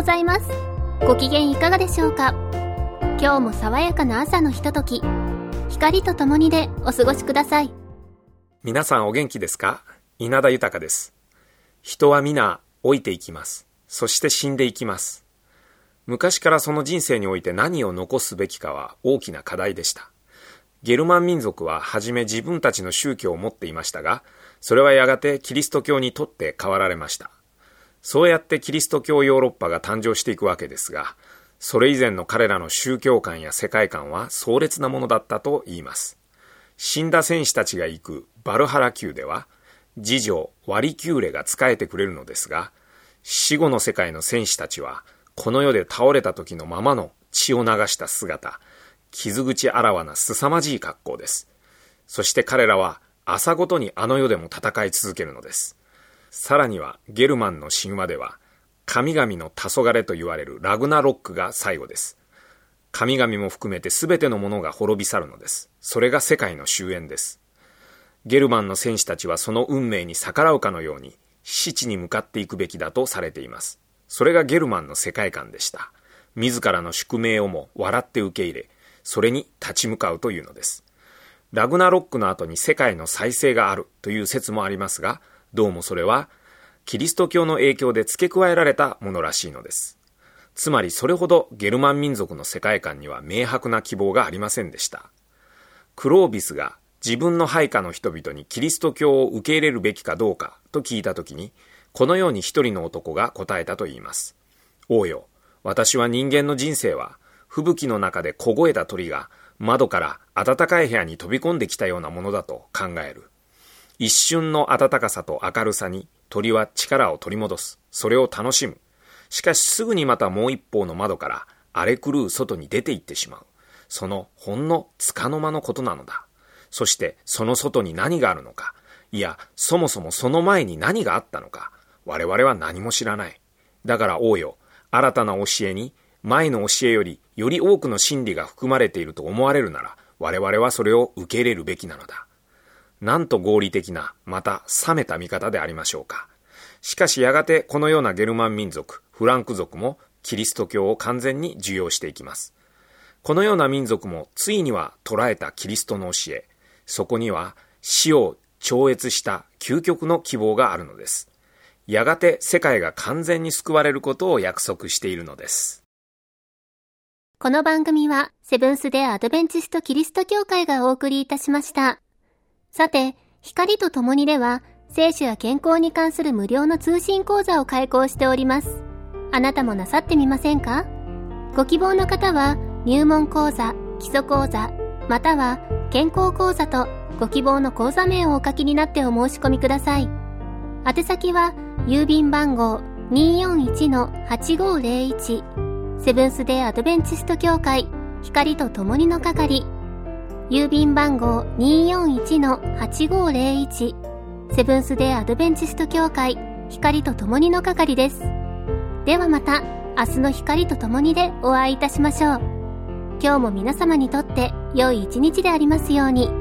ございます。ご機嫌いかがでしょうか。今日も爽やかな朝のひととき、光とともにでお過ごしください。 皆さんお元気ですか？稲田豊です。人は皆老いていきます。そして死んでいきます。昔からその人生において何を残すべきかは大きな課題でした。ゲルマン民族ははじめ自分たちの宗教を持っていましたが、それはやがてキリスト教にとって変わられました。そうやってキリスト教ヨーロッパが誕生していくわけですが、それ以前の彼らの宗教観や世界観は壮烈なものだったと言います。死んだ戦士たちが行くバルハラ宮では、侍女ワリキューレが仕えてくれるのですが、死後の世界の戦士たちは、この世で倒れた時のままの血を流した姿、傷口あらわな凄まじい格好です。そして彼らは朝ごとにあの世でも戦い続けるのです。さらにはゲルマンの神話では、神々の黄昏と言われるラグナロックが最後です。神々も含めて全てのものが滅び去るのです。それが世界の終焉です。ゲルマンの戦士たちはその運命に逆らうかのように、死地に向かっていくべきだとされています。それがゲルマンの世界観でした。自らの宿命をも笑って受け入れ、それに立ち向かうというのです。ラグナロックの後に世界の再生があるという説もありますが、どうもそれはキリスト教の影響で付け加えられたものらしいのです。つまりそれほどゲルマン民族の世界観には明白な希望がありませんでした。クロービスが自分の配下の人々にキリスト教を受け入れるべきかどうかと聞いたときに、このように一人の男が答えたと言います。王よ、私は人間の人生は吹雪の中で凍えた鳥が窓から暖かい部屋に飛び込んできたようなものだと考える。一瞬の暖かさと明るさに鳥は力を取り戻す。それを楽しむ。しかしすぐにまたもう一方の窓から荒れ狂う外に出て行ってしまう。そのほんの束の間のことなのだ。そしてその外に何があるのか。いや、そもそもその前に何があったのか。我々は何も知らない。だから王よ、新たな教えに前の教えよりより多くの真理が含まれていると思われるなら、我々はそれを受け入れるべきなのだ。なんと合理的な、また冷めた見方でありましょうか。しかしやがてこのようなゲルマン民族、フランク族もキリスト教を完全に受容していきます。このような民族もついには捉えたキリストの教え、そこには死を超越した究極の希望があるのです。やがて世界が完全に救われることを約束しているのです。 この番組はセブンス・デ・アドベンチスト・キリスト教会がお送りいたしました。さて、光とともにでは聖書や健康に関する無料の通信講座を開講しております。あなたもなさってみませんか？ご希望の方は入門講座、基礎講座、または健康講座とご希望の講座名をお書きになってお申し込みください。宛先は郵便番号 241-8501 セブンス・デ・アドベンチスト教会光とともにの係、郵便番号 241-8501 セブンス・デ・アドベンチスト教会光とともにの係です。ではまた明日の光とともにでお会いいたしましょう。今日も皆様にとって良い一日でありますように。